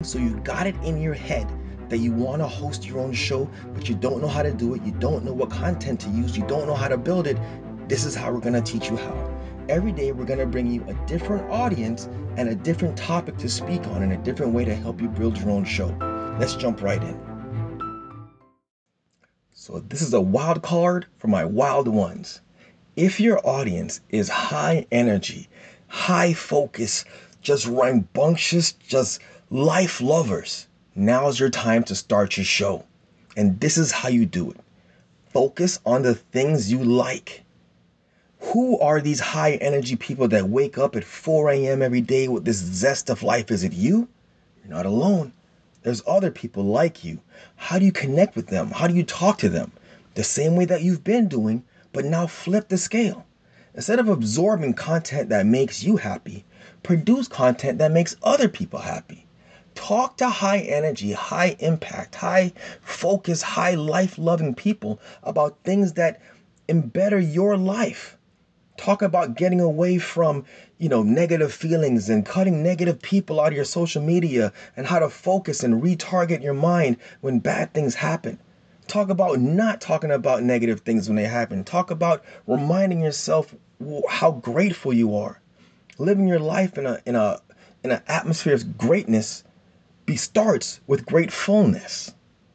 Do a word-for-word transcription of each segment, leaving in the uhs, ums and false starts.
So you got it in your head that you want to host your own show, but you don't know how to do it. You don't know what content to use. You don't know how to build it. This is how we're going to teach you how. Every day, we're going to bring you a different audience and a different topic to speak on and a different way to help you build your own show. Let's jump right in. So this is a wild card for my wild ones. If your audience is high energy, high focus, just rambunctious, just life lovers, now's your time to start your show. And this is how you do it. Focus on the things you like. Who are these high energy people that wake up at four a.m. every day with this zest of life? Is it you? You're not alone. There's other people like you. How do you connect with them? How do you talk to them? The same way that you've been doing, but now flip the scale. Instead of absorbing content that makes you happy, produce content that makes other people happy. Talk to high energy, high impact, high focus, high life-loving people about things that embetter your life. Talk about getting away from, you know, negative feelings and cutting negative people out of your social media and how to focus and retarget your mind when bad things happen. Talk about not talking about negative things when they happen. Talk about reminding yourself how grateful you are. Living your life in a in a in an atmosphere of greatness be starts with gratefulness.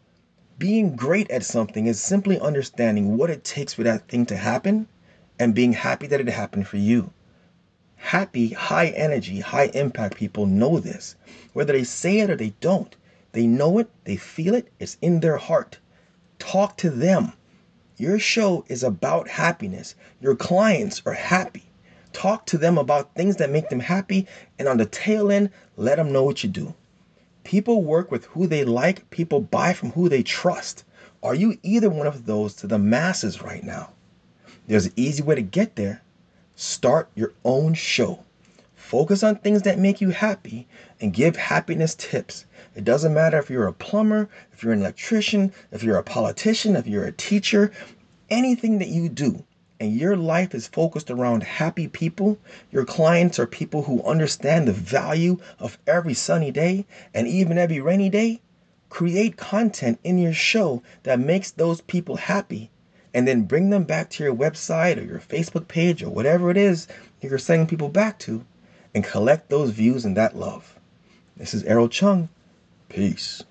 Being great at something is simply understanding what it takes for that thing to happen and being happy that it happened for you. Happy, high energy, high impact people know this. Whether they say it or they don't, they know it, they feel it, it's in their heart. Talk to them. Your show is about happiness. Your clients are happy. Talk to them about things that make them happy, and on the tail end, let them know what you do. People work with who they like. People buy from who they trust. Are you either one of those to the masses right now? There's an easy way to get there. Start your own show. Focus on things that make you happy and give happiness tips. It doesn't matter if you're a plumber, if you're an electrician, if you're a politician, if you're a teacher, anything that you do and your life is focused around happy people, your clients are people who understand the value of every sunny day and even every rainy day, create content in your show that makes those people happy and then bring them back to your website or your Facebook page or whatever it is you're sending people back to and collect those views and that love. This is Errol Chung. Peace.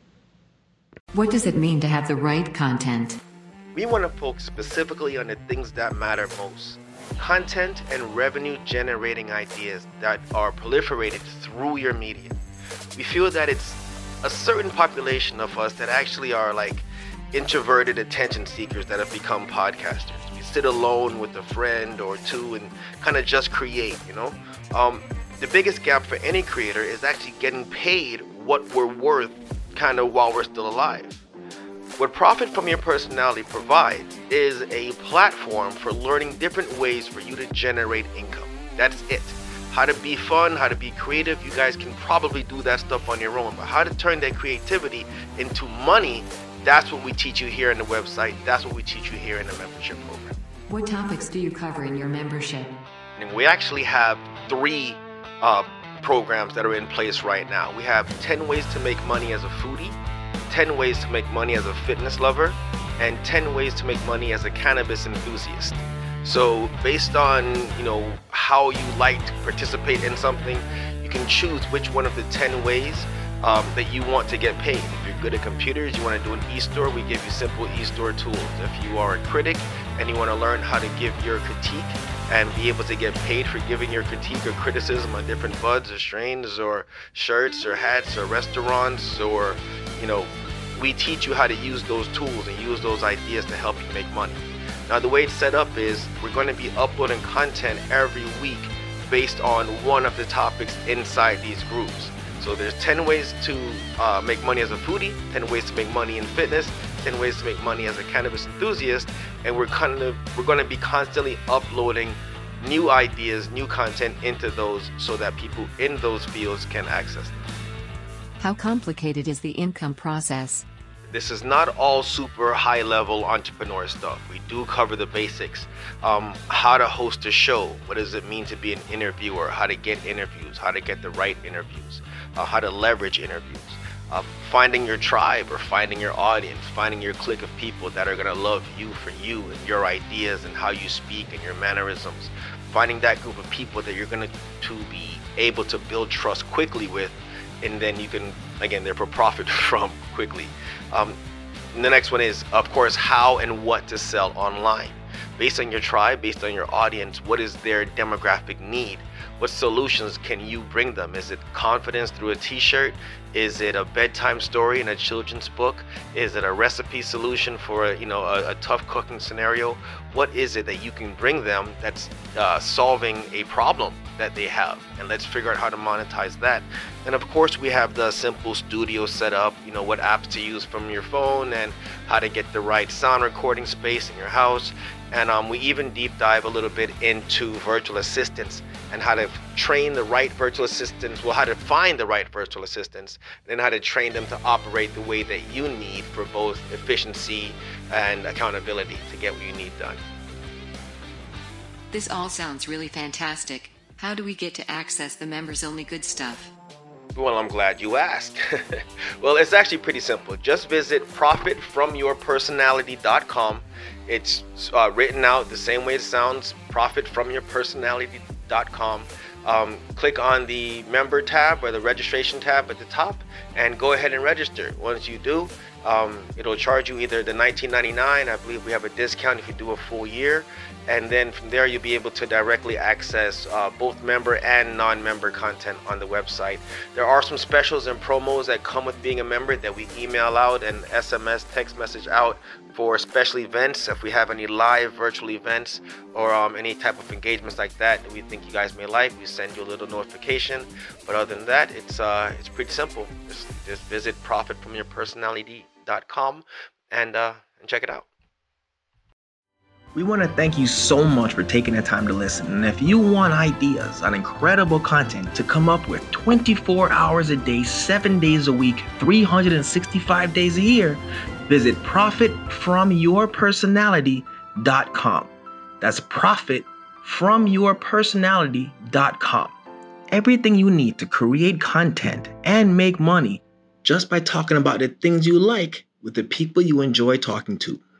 What does it mean to have the right content? We want to focus specifically on the things that matter most. Content and revenue generating ideas that are proliferated through your media. We feel that it's a certain population of us that actually are like introverted attention seekers that have become podcasters. We sit alone with a friend or two and kind of just create, you know? Um, the biggest gap for any creator is actually getting paid what we're worth kind of while we're still alive. What Profit From Your Personality provides is a platform for learning different ways for you to generate income. That's it. How to be fun, how to be creative, you guys can probably do that stuff on your own, but how to turn that creativity into money, that's what we teach you here on the website. That's what we teach you here in the membership program. What topics do you cover in your membership? And we actually have three uh, programs that are in place right now. We have ten ways to make money as a foodie, ten ways to make money as a fitness lover, and ten ways to make money as a cannabis enthusiast. So based on, you know, how you like to participate in something, you can choose which one of the ten ways um, that you want to get paid. If you're good at computers, you want to do an e-store, we give you simple e-store tools. If you are a critic and you want to learn how to give your critique and be able to get paid for giving your critique or criticism on different buds or strains or shirts or hats or restaurants, or, you know, we teach you how to use those tools and use those ideas to help you make money. Now, the way it's set up is we're going to be uploading content every week based on one of the topics inside these groups. So there's ten ways to uh, make money as a foodie, ten ways to make money in fitness, ten ways to make money as a cannabis enthusiast, and we're kind of we're going to be constantly uploading new ideas, new content into those so that people in those fields can access them. How complicated is the income process? This is not all super high level entrepreneur stuff. We do cover the basics. Um, how to host a show. What does it mean to be an interviewer? How to get interviews, how to get the right interviews, uh, how to leverage interviews. uh, finding your tribe or finding your audience, finding your clique of people that are going to love you for you and your ideas and how you speak and your mannerisms. Finding that group of people that you're going to to be able to build trust quickly with, and then you can, again, therefore profit from quickly. Um, the next one is, of course, how and what to sell online. Based on your tribe, based on your audience, what is their demographic need? What solutions can you bring them? Is it confidence through a t-shirt? Is it a bedtime story in a children's book? Is it a recipe solution for a, you know, a, a tough cooking scenario? What is it that you can bring them that's uh, solving a problem that they have? And let's figure out how to monetize that. And of course, we have the simple studio setup, you know, what apps to use from your phone and how to get the right sound recording space in your house. And um, we even deep dive a little bit into virtual assistants and how to train the right virtual assistants, well, how to find the right virtual assistants, and then how to train them to operate the way that you need for both efficiency and accountability to get what you need done. This all sounds really fantastic. How do we get to access the members-only good stuff? Well, I'm glad you asked. Well, it's actually pretty simple. Just visit profit from your personality dot com. It's uh, written out the same way it sounds, profit from your personality dot com. Um, click on the member tab or the registration tab at the top and go ahead and register. Once you do, um, it'll charge you either the nineteen ninety-nine, I believe we have a discount if you do a full year, and then from there you'll be able to directly access uh, both member and non-member content on the website. There are some specials and promos that come with being a member that we email out and S M S text message out for special events. If we have any live virtual events or um, any type of engagements like that that we think you guys may like, we send you a little notification. But other than that, it's uh, it's pretty simple. Just, just visit profit from your personality dot com and uh, and check it out. We want to thank you so much for taking the time to listen. And if you want ideas on incredible content to come up with twenty-four hours a day, seven days a week, three hundred sixty-five days a year, visit profit from your personality dot com. That's profit from your personality dot com. Everything you need to create content and make money just by talking about the things you like with the people you enjoy talking to.